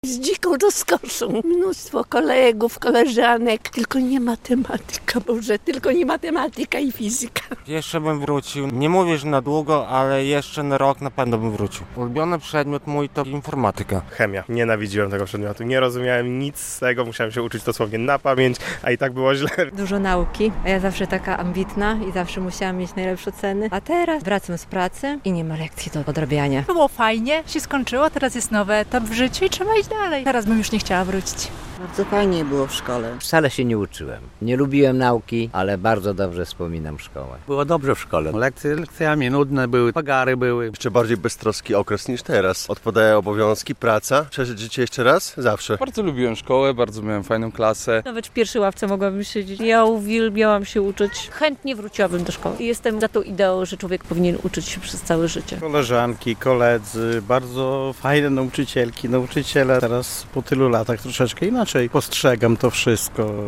Z dziką rozkoszą. Mnóstwo kolegów, koleżanek, tylko nie matematyka, Boże, tylko nie matematyka i fizyka. Jeszcze bym wrócił, nie mówię, że na długo, ale jeszcze na rok na pewno bym wrócił. Ulubiony przedmiot mój to informatyka. Chemia. Nienawidziłem tego przedmiotu, nie rozumiałem nic z tego, musiałem się uczyć dosłownie na pamięć, a i tak było źle. Dużo nauki, a ja zawsze taka ambitna i zawsze musiałam mieć najlepsze oceny. A teraz wracam z pracy i nie ma lekcji do odrabiania. Było fajnie, się skończyło, teraz jest nowy etap w życiu i trzeba iść dalej. Teraz bym już nie chciała wrócić. Bardzo fajnie było w szkole. Wcale się nie uczyłem. Nie lubiłem nauki, ale bardzo dobrze wspominam szkołę. Było dobrze w szkole. Lekcjami nudne były, pogary były. Jeszcze bardziej beztroski okres niż teraz. Odpadają obowiązki, praca. Przeżyć życie jeszcze raz? Zawsze. Bardzo lubiłem szkołę, bardzo miałem fajną klasę. Nawet w pierwszej ławce mogłabym siedzieć. Ja uwielbiałam się uczyć. Chętnie wróciłabym do szkoły. I jestem za tą ideą, że człowiek powinien uczyć się przez całe życie. Koleżanki, koledzy, bardzo fajne nauczycielki, nauczyciele. Teraz po tylu latach troszeczkę inaczej postrzegam to wszystko.